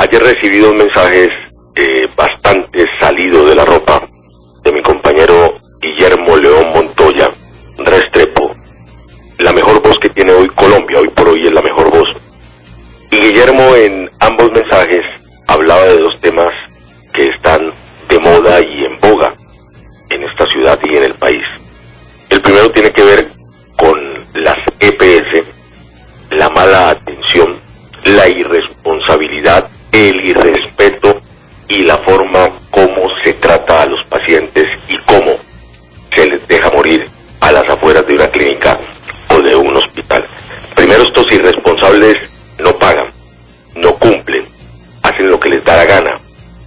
Ayer recibí dos mensajes bastante salidos de la ropa de mi compañero Guillermo León Montoya Restrepo, la mejor voz que tiene hoy Colombia, hoy por hoy es la mejor voz. Y Guillermo en ambos mensajes hablaba de dos temas que están de moda y en boga en esta ciudad y en el país. El primero tiene que ver con las EPS, la mala atención, la irresponsabilidad, el irrespeto y la forma como se trata a los pacientes y cómo se les deja morir a las afueras de una clínica o de un hospital. Primero, estos irresponsables no pagan, no cumplen, hacen lo que les da la gana,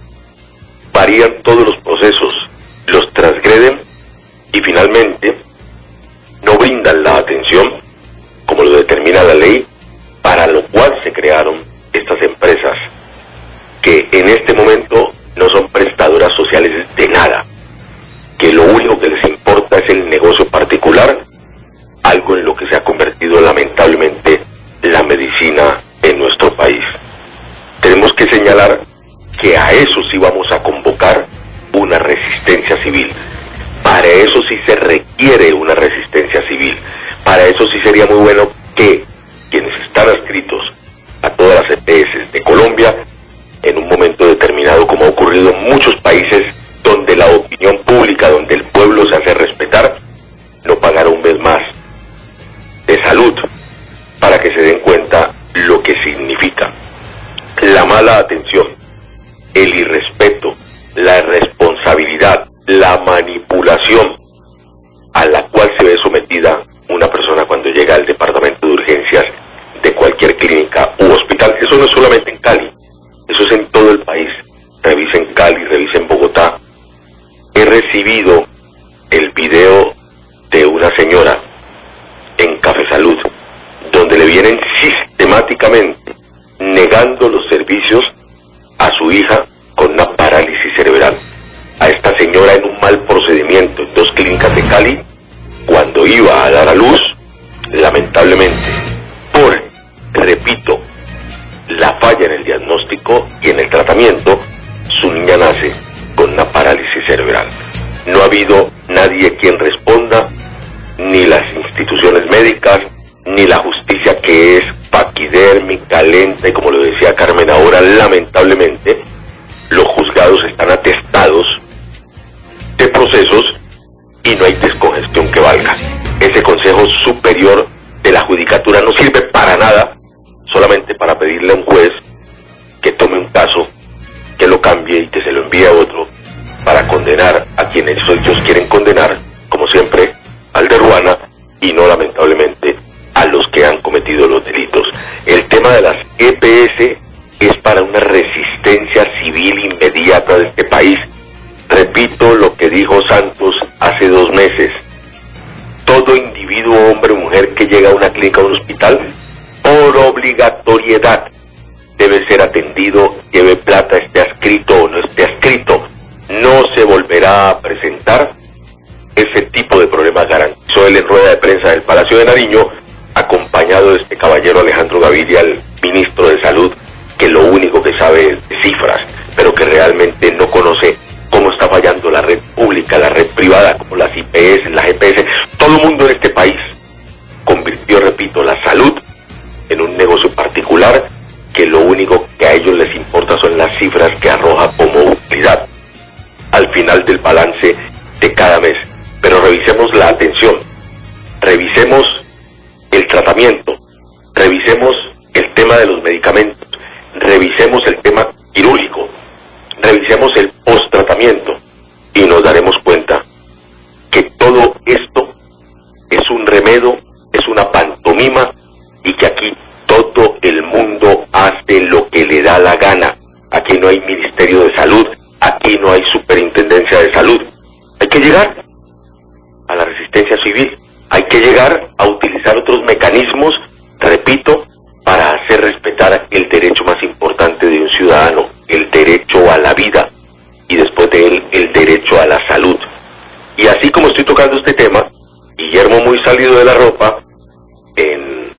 varían todos los procesos, los transgreden y finalmente no brindan la atención como lo determina la ley, para lo cual se crearon estas empresas que en este momento no son prestadoras sociales de nada, que lo único que les importa es el negocio particular, algo en lo que se ha convertido lamentablemente la medicina en nuestro país. Tenemos que señalar que a eso sí vamos a convocar una resistencia civil. Para eso sí se requiere una resistencia civil. Para eso sí sería muy bueno que quienes están adscritos a todas las EPS de Colombia, en un momento determinado, como ha ocurrido en muchos países donde la opinión pública, donde el pueblo se hace respetar, no pagar un mes más de salud, para que se den cuenta lo que significa la mala atención, el irrespeto, la irresponsabilidad, la manipulación a la cual se ve sometida una persona cuando llega al departamento de urgencias de cualquier clínica u hospital. Eso no es solamente en Cali, eso es en todo el país. Revisen Cali, revisen Bogotá. He recibido el video de una señora en Café Salud, donde le vienen sistemáticamente negando los servicios a su hija con una parálisis cerebral. A esta señora en un mal procedimiento en 2 clínicas de Cali, cuando iba a dar a luz, lamentablemente, por, repito, la falla en el diagnóstico y en el tratamiento, su niña nace con una parálisis cerebral. No ha habido nadie quien responda, ni las instituciones médicas, ni la justicia, que es paquidérmica, lenta, y como lo decía Carmen ahora, lamentablemente, los juzgados están atestados de procesos y no hay descongestión que valga. Ese Consejo Superior de la Judicatura no sirve para nada, solamente para pedirle a un juez que tome un caso, que lo cambie y que se lo envíe a otro, para condenar a quienes ellos quieren condenar, como siempre, al de Ruana, y no lamentablemente a los que han cometido los delitos. El tema de las EPS es para una resistencia civil inmediata de este país. Repito lo que dijo Santos hace 2 meses. Todo individuo, hombre o mujer, que llega a una clínica o un hospital, por obligatoriedad, debe ser atendido, lleve plata, esté adscrito o no esté adscrito. No se volverá a presentar ese tipo de problemas, garantizó él en rueda de prensa del Palacio de Nariño, acompañado de este caballero Alejandro Gaviria, el ministro de Salud, que lo único que sabe es de cifras, pero que realmente no conoce cómo está fallando la red pública, la red privada, como las IPS, las EPS. Todo el mundo en este país convirtió, repito, la salud en un negocio particular, que lo único que a ellos les importa son las cifras que arroja como utilidad al final del balance de cada mes. Pero revisemos la atención, revisemos el tratamiento, revisemos el tema de los medicamentos, revisemos el tema quirúrgico, revisemos el post-tratamiento y nos daremos cuenta que todo esto es un remedio, es una pantomima, y que aquí todo el mundo hace lo que le da la gana. Aquí no hay Ministerio de Salud, aquí no hay Superintendencia de Salud. Hay que llegar a la resistencia civil, hay que llegar a utilizar otros mecanismos, repito, para hacer respetar el derecho más importante de un ciudadano, el derecho a la vida, y después de él, el derecho a la salud. Y así como estoy tocando este tema, Guillermo, muy salido de la ropa,